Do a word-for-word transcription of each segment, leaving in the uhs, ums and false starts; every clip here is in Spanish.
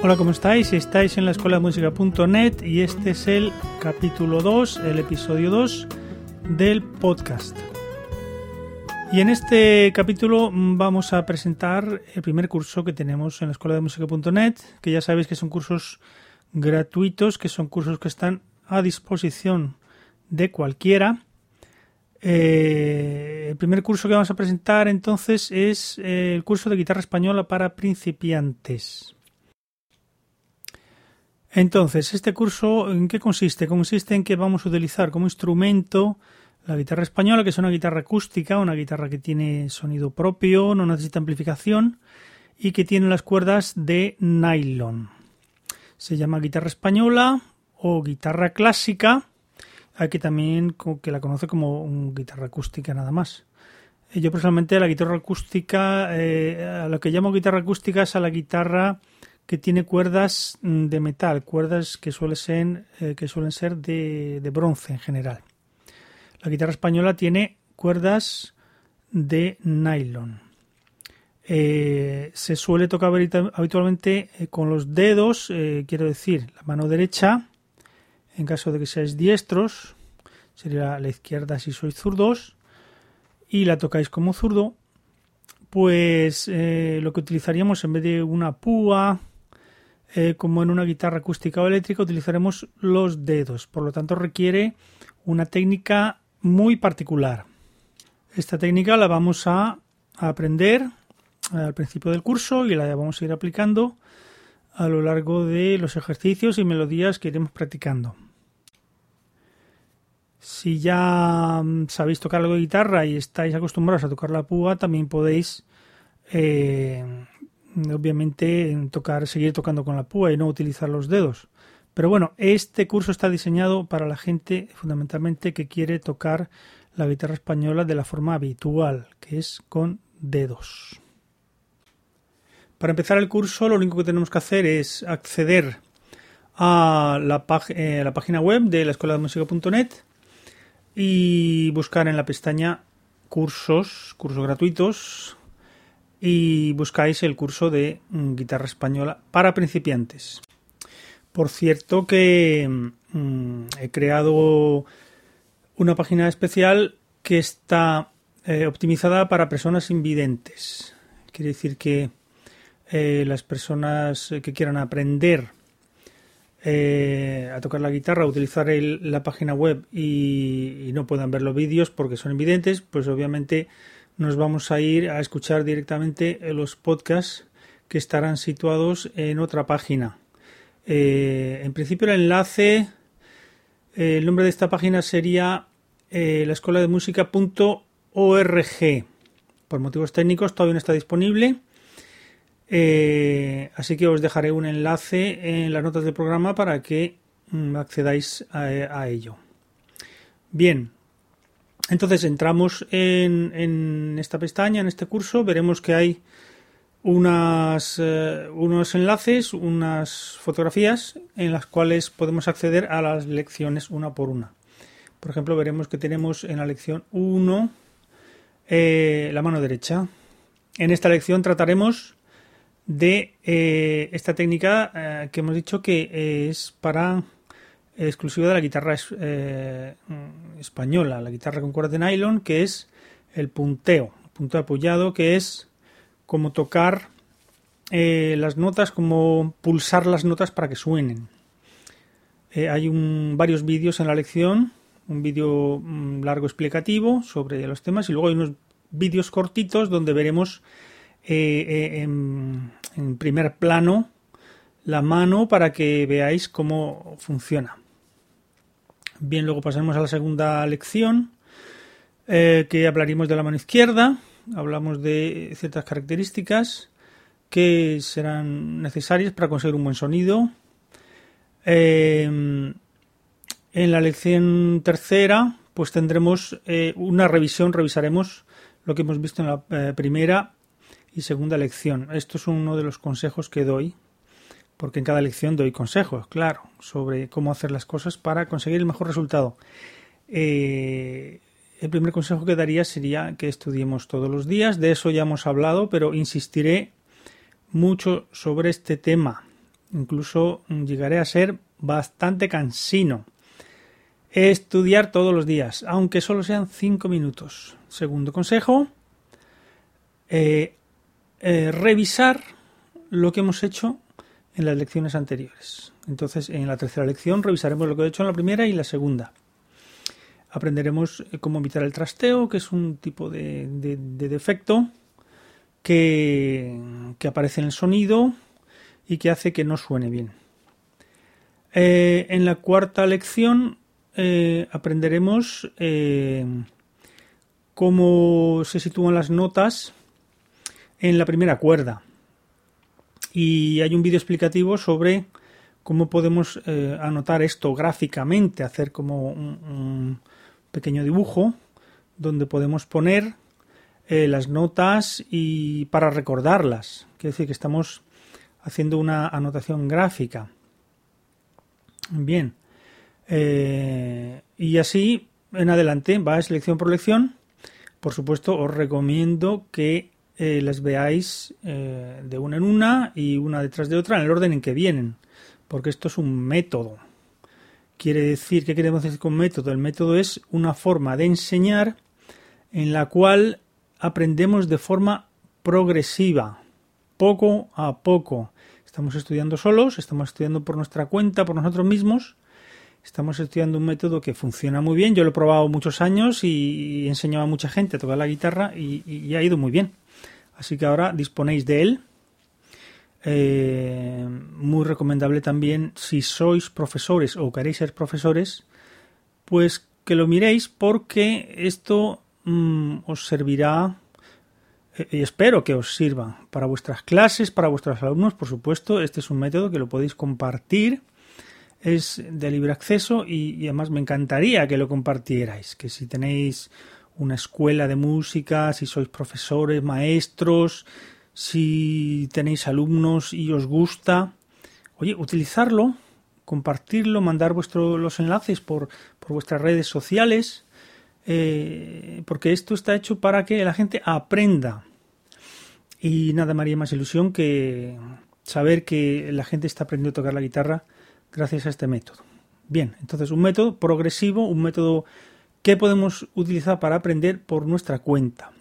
Hola, ¿cómo estáis? Estáis en la escuela de música punto net y este es el capítulo dos, el episodio dos del podcast. Y en este capítulo vamos a presentar el primer curso que tenemos en la escuela de música punto net, que ya sabéis que son cursos gratuitos, que son cursos que están a disposición de cualquiera. Eh, el primer curso que vamos a presentar entonces es eh, el curso de guitarra española para principiantes. Entonces, este curso, ¿en qué consiste? Consiste en que vamos a utilizar como instrumento la guitarra española, que es una guitarra acústica, una guitarra que tiene sonido propio, no necesita amplificación y que tiene las cuerdas de nylon. Se llama guitarra española o guitarra clásica. Hay que también que la conoce como un guitarra acústica nada más. Yo personalmente la guitarra acústica, eh, a lo que llamo guitarra acústica es a la guitarra que tiene cuerdas de metal, cuerdas que, suele ser, eh, que suelen ser de, de bronce en general. La guitarra española tiene cuerdas de nylon. Eh, se suele tocar habitualmente eh, con los dedos, eh, quiero decir, la mano derecha, en caso de que seáis diestros, sería la izquierda si sois zurdos, y la tocáis como zurdo, pues eh, lo que utilizaríamos en vez de una púa, eh, como en una guitarra acústica o eléctrica, utilizaremos los dedos, por lo tanto requiere una técnica muy particular. Esta técnica la vamos a aprender al principio del curso y la vamos a ir aplicando a lo largo de los ejercicios y melodías que iremos practicando. Si ya sabéis tocar algo de guitarra y estáis acostumbrados a tocar la púa, también podéis eh, obviamente tocar, seguir tocando con la púa y no utilizar los dedos. Pero bueno, este curso está diseñado para la gente fundamentalmente que quiere tocar la guitarra española de la forma habitual, que es con dedos. Para empezar el curso, lo único que tenemos que hacer es acceder a la, pag- eh, la página web de la escuela de música punto net y buscar en la pestaña cursos, cursos gratuitos, y buscáis el curso de mm, guitarra española para principiantes. Por cierto que mmm, he creado una página especial que está eh, optimizada para personas invidentes. Quiere decir que eh, las personas que quieran aprender eh, a tocar la guitarra, a utilizar el, la página web y, y no puedan ver los vídeos porque son invidentes, pues obviamente nos vamos a ir a escuchar directamente los podcasts que estarán situados en otra página. Eh, en principio el enlace, eh, el nombre de esta página sería eh, la escuela de música punto org. Por motivos técnicos todavía no está disponible, eh, así que os dejaré un enlace en las notas del programa para que mm, accedáis a, a ello. Bien, entonces entramos en, en esta pestaña, en este curso, veremos que hay Unas, eh, unos enlaces, unas fotografías en las cuales podemos acceder a las lecciones una por una. Por ejemplo, veremos que tenemos en la lección uno eh, la mano derecha. En esta lección trataremos de eh, esta técnica eh, que hemos dicho que eh, es para eh, exclusiva de la guitarra eh, española, la guitarra con cuerdas de nylon, que es el punteo, el punteo apoyado, que es como tocar eh, las notas, como pulsar las notas para que suenen. Eh, hay un, varios vídeos en la lección, un vídeo um, largo explicativo sobre los temas y luego hay unos vídeos cortitos donde veremos eh, eh, en, en primer plano la mano para que veáis cómo funciona. Bien, luego pasaremos a la segunda lección, eh, que hablaremos de la mano izquierda. Hablamos de ciertas características que serán necesarias para conseguir un buen sonido. Eh, en la lección tercera, pues tendremos eh, una revisión, revisaremos lo que hemos visto en la eh, primera y segunda lección. Esto es uno de los consejos que doy, porque en cada lección doy consejos, claro, sobre cómo hacer las cosas para conseguir el mejor resultado. Eh, El primer consejo que daría sería que estudiemos todos los días. De eso ya hemos hablado, pero insistiré mucho sobre este tema Incluso llegaré a ser bastante cansino. Estudiar todos los días, aunque solo sean cinco minutos. Segundo consejo, eh, eh, revisar lo que hemos hecho en las lecciones anteriores. Entonces, en la tercera lección revisaremos lo que he hecho en la primera y la segunda. Aprenderemos cómo evitar el trasteo, que es un tipo de, de, de defecto que, que aparece en el sonido y que hace que no suene bien. Eh, en la cuarta lección eh, aprenderemos eh, cómo se sitúan las notas en la primera cuerda. Y hay un vídeo explicativo sobre cómo podemos eh, anotar esto gráficamente, hacer como un, un pequeño dibujo donde podemos poner eh, las notas y para recordarlas. Quiere decir que estamos haciendo una anotación gráfica. Bien. Eh, y así en adelante va lección por lección. Por supuesto, os recomiendo que eh, las veáis eh, de una en una y una detrás de otra en el orden en que vienen, porque esto es un método. Quiere decir, ¿qué queremos decir con método? El método es una forma de enseñar en la cual aprendemos de forma progresiva, poco a poco. Estamos estudiando solos, estamos estudiando por nuestra cuenta, por nosotros mismos. Estamos estudiando un método que funciona muy bien. Yo lo he probado muchos años y he enseñado a mucha gente a tocar la guitarra y, y ha ido muy bien. Así que ahora disponéis de él. Eh, muy recomendable también si sois profesores o queréis ser profesores, pues que lo miréis, porque esto mmm, os servirá eh, y espero que os sirva para vuestras clases, para vuestros alumnos. Por supuesto, este es un método que lo podéis compartir. Es de libre acceso y, y además me encantaría que lo compartierais, que si tenéis una escuela de música, si sois profesores, maestros, si tenéis alumnos y os gusta, oye, utilizarlo, compartirlo, mandar vuestro, los enlaces por, por vuestras redes sociales, eh, porque esto está hecho para que la gente aprenda. Y nada me haría más ilusión que saber que la gente está aprendiendo a tocar la guitarra gracias a este método. Bien, entonces un método progresivo, un método que podemos utilizar para aprender por nuestra cuenta.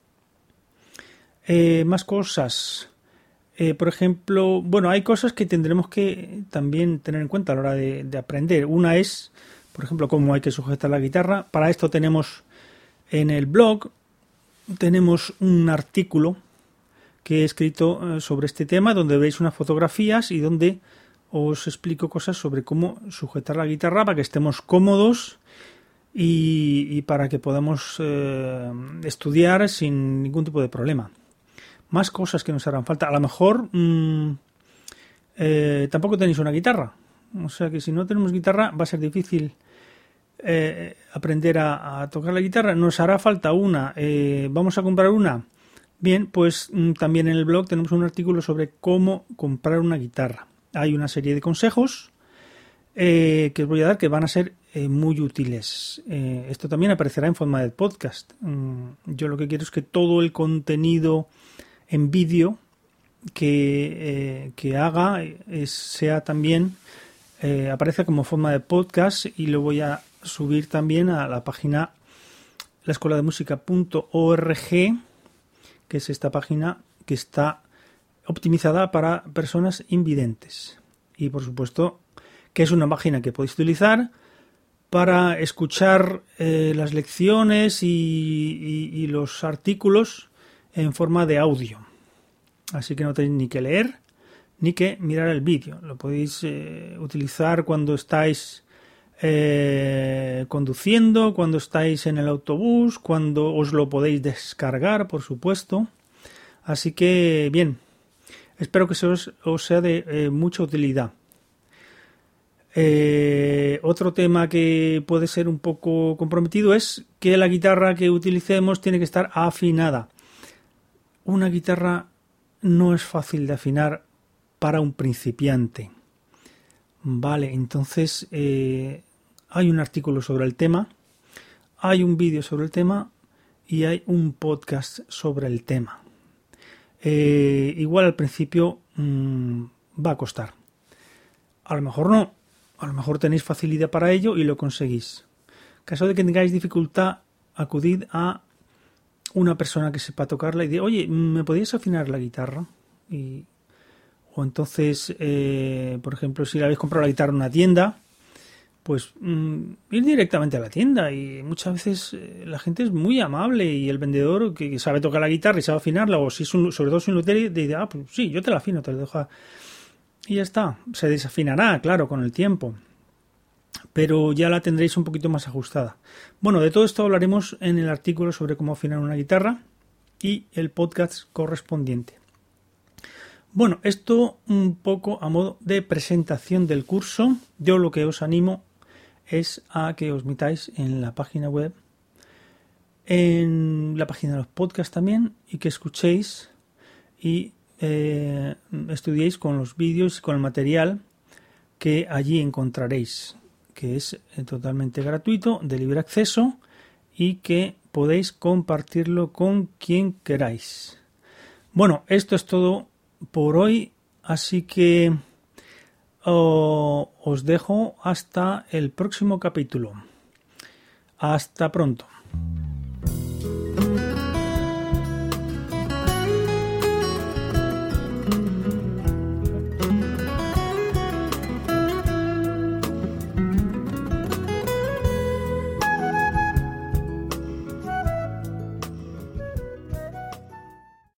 Eh, más cosas. Eh, por ejemplo, bueno, hay cosas que tendremos que también tener en cuenta a la hora de, de aprender. Una es, por ejemplo, cómo hay que sujetar la guitarra. Para esto tenemos en el blog, tenemos un artículo que he escrito sobre este tema, donde veis unas fotografías y donde os explico cosas sobre cómo sujetar la guitarra para que estemos cómodos y, y para que podamos eh, estudiar sin ningún tipo de problema. Más cosas que nos harán falta. A lo mejor mmm, eh, tampoco tenéis una guitarra. O sea que si no tenemos guitarra va a ser difícil eh, aprender a, a tocar la guitarra. Nos hará falta una. Eh, ¿Vamos a comprar una? Bien, pues mmm, también en el blog tenemos un artículo sobre cómo comprar una guitarra. Hay una serie de consejos eh, que os voy a dar que van a ser eh, muy útiles. Eh, esto también aparecerá en forma de podcast. Mm, yo lo que quiero es que todo el contenido en vídeo que, eh, que haga es, sea también eh, aparece como forma de podcast y lo voy a subir también a la página la escuela de música punto org, que es esta página que está optimizada para personas invidentes y por supuesto que es una página que podéis utilizar para escuchar eh, las lecciones y, y, y los artículos en forma de audio, así que no tenéis ni que leer ni que mirar el vídeo. Lo podéis eh, utilizar cuando estáis eh, conduciendo, cuando estáis en el autobús, cuando os lo podéis descargar, por supuesto. Así que bien, espero que se os, os sea de eh, mucha utilidad. Eh, otro tema que puede ser un poco comprometido es que la guitarra que utilicemos tiene que estar afinada. Una guitarra no es fácil de afinar para un principiante. Vale, entonces eh, hay un artículo sobre el tema, hay un vídeo sobre el tema y hay un podcast sobre el tema. Eh, igual al principio mmm, va a costar. a lo mejor no, a lo mejor tenéis facilidad para ello y lo conseguís. En caso de que tengáis dificultad, acudid a una persona que sepa tocarla y diga, oye, ¿me podías afinar la guitarra? Y, o entonces, eh, por ejemplo, si le habéis comprado la guitarra en una tienda, pues mmm, ir directamente a la tienda. Y muchas veces eh, la gente es muy amable y el vendedor que sabe tocar la guitarra y sabe afinarla, o si es un, sobre todo si un luthier, dice, ah, pues sí, yo te la afino, te la dejo. Y ya está. Se desafinará, claro, con el tiempo, pero ya la tendréis un poquito más ajustada. Bueno, de todo esto hablaremos en el artículo sobre cómo afinar una guitarra y el podcast correspondiente. Bueno, esto un poco a modo de presentación del curso. Yo lo que os animo es a que os metáis en la página web, en la página de los podcasts también, y que escuchéis y eh, estudiéis con los vídeos y con el material que allí encontraréis, que es totalmente gratuito, de libre acceso y que podéis compartirlo con quien queráis. Bueno, esto es todo por hoy, así que oh, os dejo hasta el próximo capítulo. Hasta pronto.